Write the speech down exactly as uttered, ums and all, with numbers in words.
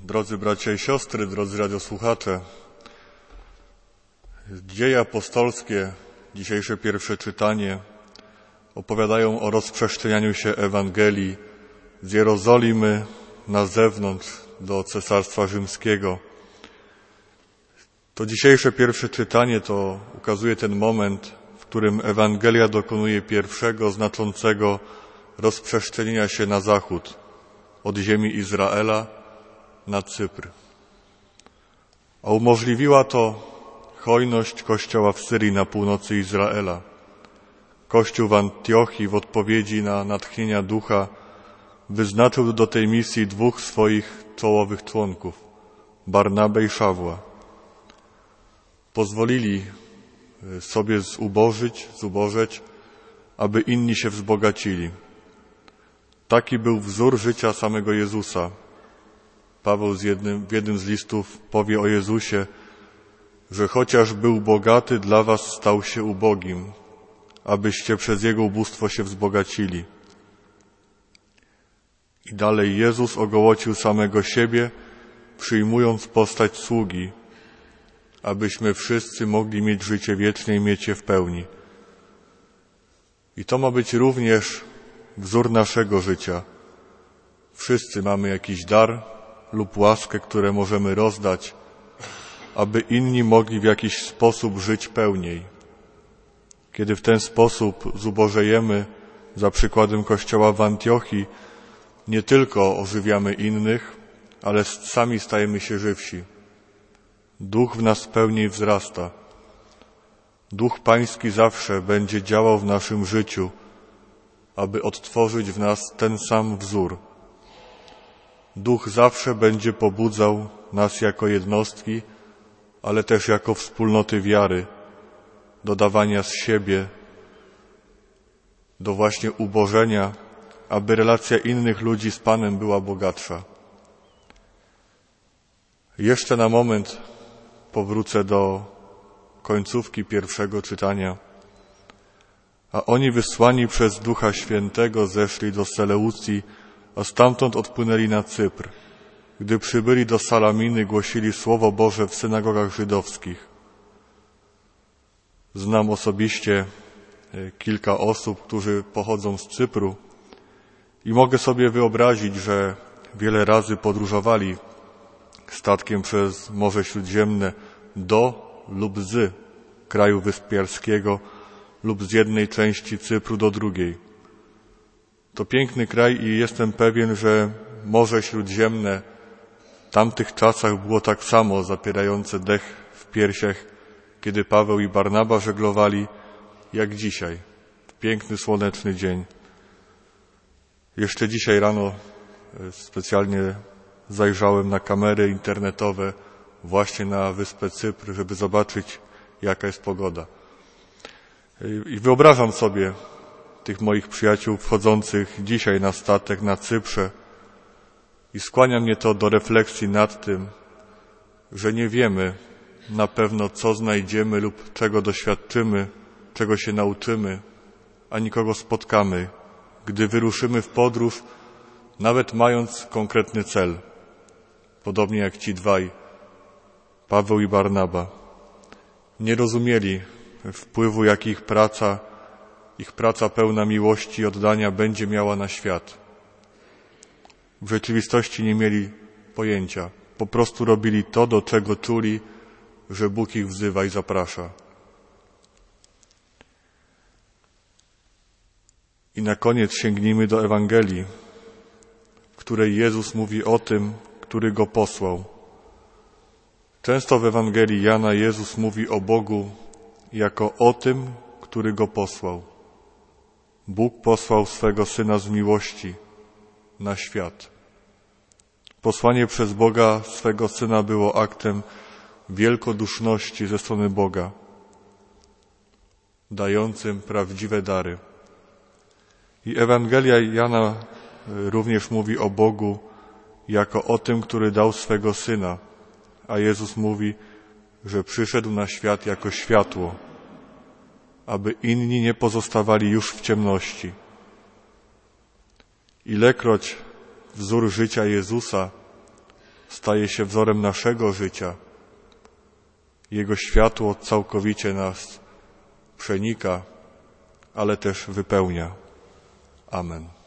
Drodzy bracia i siostry, drodzy radiosłuchacze, Dzieje apostolskie, dzisiejsze pierwsze czytanie, opowiadają o rozprzestrzenianiu się Ewangelii z Jerozolimy na zewnątrz do Cesarstwa Rzymskiego. To dzisiejsze pierwsze czytanie to ukazuje ten moment, w którym Ewangelia dokonuje pierwszego znaczącego rozprzestrzenienia się na zachód, od ziemi Izraela na Cypr. A umożliwiła to hojność Kościoła w Syrii na północy Izraela. Kościół w Antiochii w odpowiedzi na natchnienia Ducha wyznaczył do tej misji dwóch swoich czołowych członków, Barnabę i Szawła. Pozwolili sobie zubożyć, zubożeć, aby inni się wzbogacili. Taki był wzór życia samego Jezusa. Paweł z jednym, w jednym z listów powie o Jezusie, że chociaż był bogaty, dla was stał się ubogim, abyście przez Jego ubóstwo się wzbogacili. I dalej Jezus ogołocił samego siebie, przyjmując postać sługi, abyśmy wszyscy mogli mieć życie wieczne i mieć je w pełni. I to ma być również wzór naszego życia. Wszyscy mamy jakiś dar lub łaskę, które możemy rozdać, aby inni mogli w jakiś sposób żyć pełniej. Kiedy w ten sposób zubożejemy, za przykładem Kościoła w Antiochii, nie tylko ożywiamy innych, ale sami stajemy się żywsi. Duch w nas pełniej wzrasta. Duch Pański zawsze będzie działał w naszym życiu, aby odtworzyć w nas ten sam wzór. Duch zawsze będzie pobudzał nas jako jednostki, ale też jako wspólnoty wiary, do dawania z siebie, do właśnie ubożenia, aby relacja innych ludzi z Panem była bogatsza. Jeszcze na moment powrócę do końcówki pierwszego czytania. A oni wysłani przez Ducha Świętego zeszli do Seleucji, a stamtąd odpłynęli na Cypr. Gdy przybyli do Salaminy, głosili Słowo Boże w synagogach żydowskich. Znam osobiście kilka osób, którzy pochodzą z Cypru i mogę sobie wyobrazić, że wiele razy podróżowali statkiem przez Morze Śródziemne do lub z kraju wyspiarskiego lub z jednej części Cypru do drugiej. To piękny kraj i jestem pewien, że Morze Śródziemne w tamtych czasach było tak samo zapierające dech w piersiach, kiedy Paweł i Barnaba żeglowali, jak dzisiaj, w piękny, słoneczny dzień. Jeszcze dzisiaj rano specjalnie zajrzałem na kamery internetowe właśnie na wyspę Cypr, żeby zobaczyć, jaka jest pogoda. I wyobrażam sobie tych moich przyjaciół wchodzących dzisiaj na statek na Cyprze i skłania mnie to do refleksji nad tym, że nie wiemy na pewno, co znajdziemy lub czego doświadczymy, czego się nauczymy, ani kogo spotkamy, gdy wyruszymy w podróż, nawet mając konkretny cel. Podobnie jak ci dwaj, Paweł i Barnaba. Nie rozumieli wpływu, jaki ich praca, ich praca pełna miłości i oddania będzie miała na świat. W rzeczywistości nie mieli pojęcia. Po prostu robili to, do czego czuli, że Bóg ich wzywa i zaprasza. I na koniec sięgnijmy do Ewangelii, w której Jezus mówi o tym, który Go posłał. Często w Ewangelii Jana Jezus mówi o Bogu jako o tym, który Go posłał. Bóg posłał swego Syna z miłości na świat. Posłanie przez Boga swego Syna było aktem wielkoduszności ze strony Boga, dającym prawdziwe dary. I Ewangelia Jana również mówi o Bogu jako o tym, który dał swego Syna, a Jezus mówi, że przyszedł na świat jako światło, aby inni nie pozostawali już w ciemności. Ilekroć wzór życia Jezusa staje się wzorem naszego życia. Jego światło całkowicie nas przenika, ale też wypełnia. Amen.